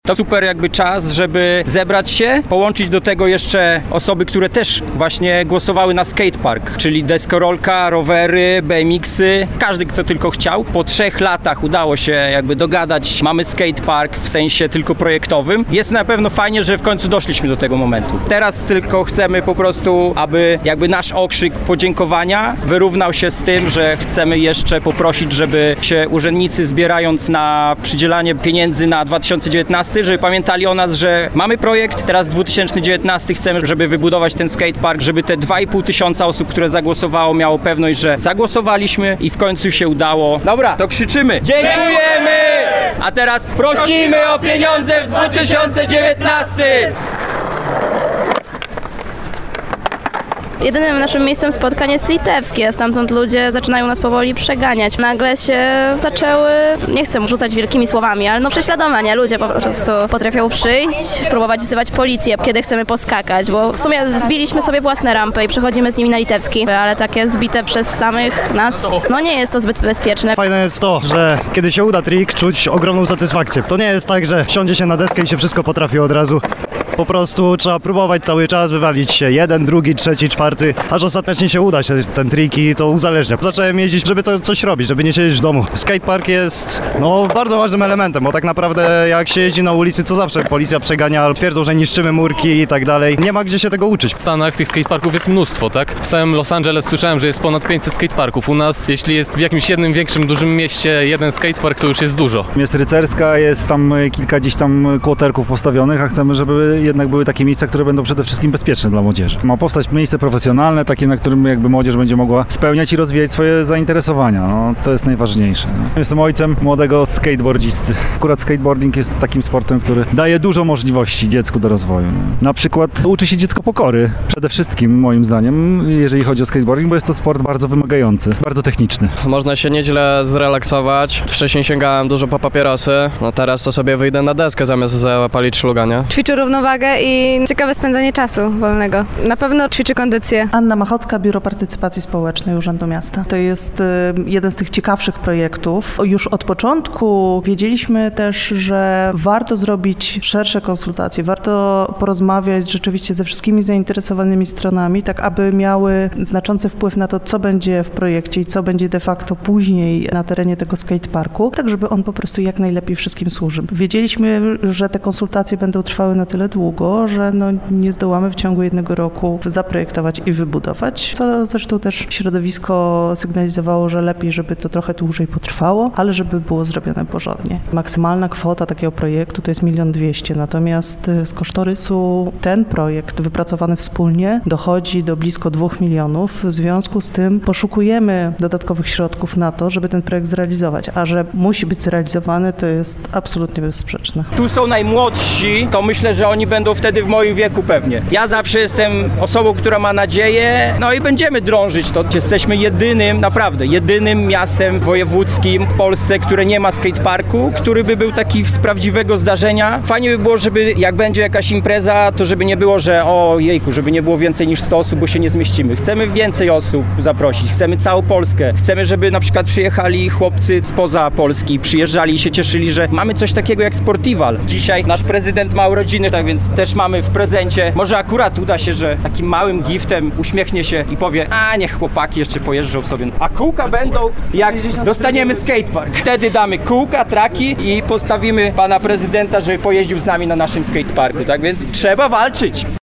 To super jakby czas, żeby zebrać się, połączyć do tego jeszcze osoby, które też właśnie głosowały na skatepark, czyli deskorolka, rowery, BMX-y, każdy kto tylko chciał. Po 3 latach udało się jakby dogadać, mamy skatepark w sensie tylko projektowym. Jest na pewno fajnie, że w końcu doszliśmy do tego momentu. Teraz tylko chcemy po prostu, aby jakby nasz okrzyk podziękowania wyrównał się z tym, że chcemy jeszcze poprosić, żeby się urzędnicy zbierając na przydzielanie pieniędzy na 2019, żeby pamiętali o nas, że mamy projekt, teraz 2019 chcemy, żeby wybudować ten skatepark, żeby te 2,5 tysiąca osób, które zagłosowało, miało pewność, że zagłosowaliśmy i w końcu się udało. Dobra, to krzyczymy. Dziękujemy! A teraz prosimy o pieniądze w 2019! Jedynym naszym miejscem spotkań jest litewskie, a stamtąd ludzie zaczynają nas powoli przeganiać. Nagle się zaczęły, nie chcę rzucać wielkimi słowami, ale prześladowania. Ludzie po prostu potrafią przyjść, próbować wzywać policję, kiedy chcemy poskakać, bo w sumie zbiliśmy sobie własne rampy i przechodzimy z nimi na litewski, ale takie zbite przez samych nas, nie jest to zbyt bezpieczne. Fajne jest to, że kiedy się uda trik, czuć ogromną satysfakcję. To nie jest tak, że wsiądzie się na deskę i się wszystko potrafi od razu. Po prostu trzeba próbować cały czas, wywalić się jeden, drugi, trzeci, czwarty, aż ostatecznie się uda się ten trik i to uzależnia. Zacząłem jeździć, żeby coś robić, żeby nie siedzieć w domu. Skatepark jest bardzo ważnym elementem, bo tak naprawdę jak się jeździ na ulicy, to zawsze policja przegania, twierdzą, że niszczymy murki i tak dalej. Nie ma gdzie się tego uczyć. W Stanach tych skateparków jest mnóstwo, tak? W samym Los Angeles słyszałem, że jest ponad 500 skateparków. U nas, jeśli jest w jakimś jednym większym, dużym mieście jeden skatepark, to już jest dużo. Jest rycerska, jest tam kilka gdzieś tam kłoterków postawionych, a chcemy, żeby jednak były takie miejsca, które będą przede wszystkim bezpieczne dla młodzieży. Ma powstać miejsce profesjonalne, takie, na którym jakby młodzież będzie mogła spełniać i rozwijać swoje zainteresowania. To jest najważniejsze. Jestem ojcem młodego skateboardzisty. Akurat skateboarding jest takim sportem, który daje dużo możliwości dziecku do rozwoju. Na przykład uczy się dziecko pokory, przede wszystkim moim zdaniem, jeżeli chodzi o skateboarding, bo jest to sport bardzo wymagający, bardzo techniczny. Można się nieźle zrelaksować. Wcześniej sięgałem dużo po papierosy, teraz to sobie wyjdę na deskę zamiast zapalić szluga, nie? Ćwiczę równowagę i ciekawe spędzanie czasu wolnego. Na pewno ćwiczy kondycję. Anna Machocka, Biuro Partycypacji Społecznej Urzędu Miasta. To jest jeden z tych ciekawszych projektów. Już od początku wiedzieliśmy też, że warto zrobić szersze konsultacje, warto porozmawiać rzeczywiście ze wszystkimi zainteresowanymi stronami, tak aby miały znaczący wpływ na to, co będzie w projekcie i co będzie de facto później na terenie tego skateparku, tak żeby on po prostu jak najlepiej wszystkim służył. Wiedzieliśmy, że te konsultacje będą trwały na tyle długo, że nie zdołamy w ciągu 1 roku zaprojektować i wybudować, co zresztą też środowisko sygnalizowało, że lepiej, żeby to trochę dłużej potrwało, ale żeby było zrobione porządnie. Maksymalna kwota takiego projektu to jest 1 200 000, natomiast z kosztorysu ten projekt wypracowany wspólnie dochodzi do blisko 2 milionów. W związku z tym poszukujemy dodatkowych środków na to, żeby ten projekt zrealizować, a że musi być zrealizowany, to jest absolutnie bezsprzeczne. Tu są najmłodsi, to myślę, że oni będą wtedy w moim wieku pewnie. Ja zawsze jestem osobą, która ma nadzieję, i będziemy drążyć to. Jesteśmy naprawdę jedynym miastem wojewódzkim w Polsce, które nie ma skateparku, który by był taki z prawdziwego zdarzenia. Fajnie by było, żeby jak będzie jakaś impreza, to żeby nie było, że żeby nie było więcej niż 100 osób, bo się nie zmieścimy. Chcemy więcej osób zaprosić, chcemy całą Polskę. Chcemy, żeby na przykład przyjechali chłopcy spoza Polski, przyjeżdżali i się cieszyli, że mamy coś takiego jak Sportival. Dzisiaj nasz prezydent ma urodziny, tak więc też mamy w prezencie. Może akurat uda się, że takim małym giftem uśmiechnie się i powie, niech chłopaki jeszcze pojeżdżą sobie. A kółka będą, jak dostaniemy skatepark. Wtedy damy kółka, traki i postawimy pana prezydenta, żeby pojeździł z nami na naszym skateparku. Tak więc trzeba walczyć.